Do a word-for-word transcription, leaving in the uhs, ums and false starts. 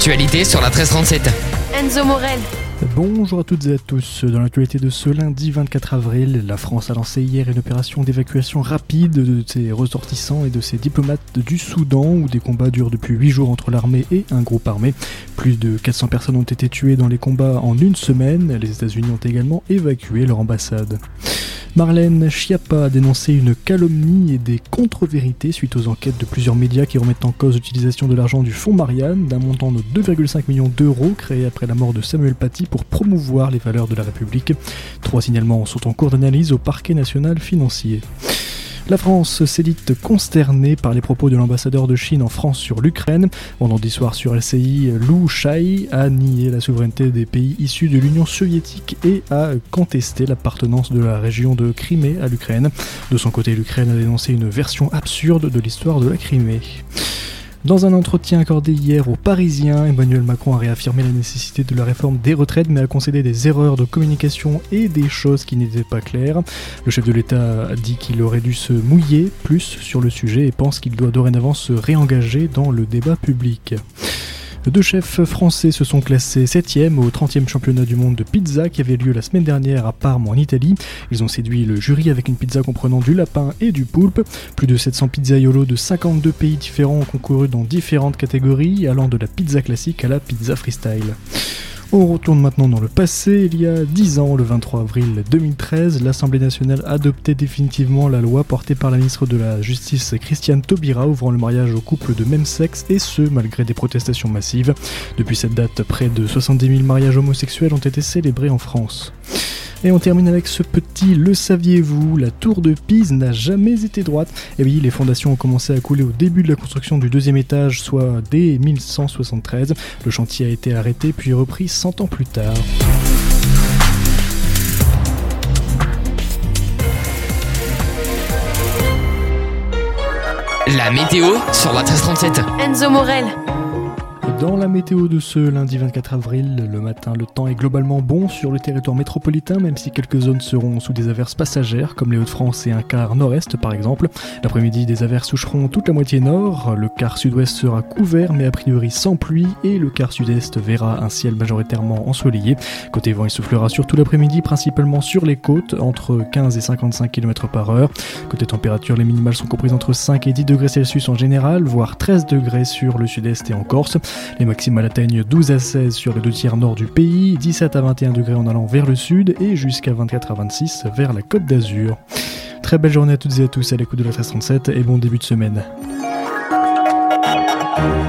l'actualité sur la treize trente-sept. Enzo Morel. Bonjour à toutes et à tous. Dans l'actualité de ce lundi vingt-quatre avril, la France a lancé hier une opération d'évacuation rapide de ses ressortissants et de ses diplomates du Soudan, où des combats durent depuis huit jours entre l'armée et un groupe armé. Plus de quatre cents personnes ont été tuées dans les combats en une semaine. Les États-Unis ont également évacué leur ambassade. Marlène Schiappa a dénoncé une calomnie et des contre-vérités suite aux enquêtes de plusieurs médias qui remettent en cause l'utilisation de l'argent du fonds Marianne, d'un montant de deux virgule cinq millions d'euros créé après la mort de Samuel Paty pour promouvoir les valeurs de la République. Trois signalements sont en cours d'analyse au parquet national financier. La France s'est dite consternée par les propos de l'ambassadeur de Chine en France sur l'Ukraine. Vendredi soir sur L C I, Lu Shai a nié la souveraineté des pays issus de l'Union soviétique et a contesté l'appartenance de la région de Crimée à l'Ukraine. De son côté, l'Ukraine a dénoncé une version absurde de l'histoire de la Crimée. Dans un entretien accordé hier aux Parisiens, Emmanuel Macron a réaffirmé la nécessité de la réforme des retraites, mais a concédé des erreurs de communication et des choses qui n'étaient pas claires. Le chef de l'État a dit qu'il aurait dû se mouiller plus sur le sujet et pense qu'il doit dorénavant se réengager dans le débat public. Deux chefs français se sont classés septième au trentième championnat du monde de pizza qui avait lieu la semaine dernière à Parme en Italie. Ils ont séduit le jury avec une pizza comprenant du lapin et du poulpe. Plus de sept cents pizzaiolos de cinquante-deux pays différents ont concouru dans différentes catégories, allant de la pizza classique à la pizza freestyle. On retourne maintenant dans le passé. Il y a dix ans, le vingt-trois avril deux mille treize, l'Assemblée nationale adoptait définitivement la loi portée par la ministre de la Justice Christiane Taubira ouvrant le mariage aux couples de même sexe, et ce, malgré des protestations massives. Depuis cette date, près de soixante-dix mille mariages homosexuels ont été célébrés en France. Et on termine avec ce petit « Le saviez-vous ?» La tour de Pise n'a jamais été droite. Et oui, les fondations ont commencé à couler au début de la construction du deuxième étage, soit dès mille cent soixante-treize. Le chantier a été arrêté puis repris cent ans plus tard. La météo sur la treize trente-sept. Enzo Morel. Dans la météo de ce lundi vingt-quatre avril, le matin, le temps est globalement bon sur le territoire métropolitain, même si quelques zones seront sous des averses passagères, comme les Hauts-de-France et un quart nord-est par exemple. L'après-midi, des averses toucheront toute la moitié nord, le quart sud-ouest sera couvert mais a priori sans pluie, et le quart sud-est verra un ciel majoritairement ensoleillé. Côté vent, il soufflera surtout l'après-midi, principalement sur les côtes, entre quinze et cinquante-cinq kilomètres par heure. Côté température, les minimales sont comprises entre cinq et dix degrés Celsius en général, voire treize degrés sur le sud-est et en Corse. Les maximales atteignent douze à seize sur les deux tiers nord du pays, dix-sept à vingt et un degrés en allant vers le sud et jusqu'à vingt-quatre à vingt-six vers la Côte d'Azur. Très belle journée à toutes et à tous à l'écoute de la treize trente-sept et bon début de semaine.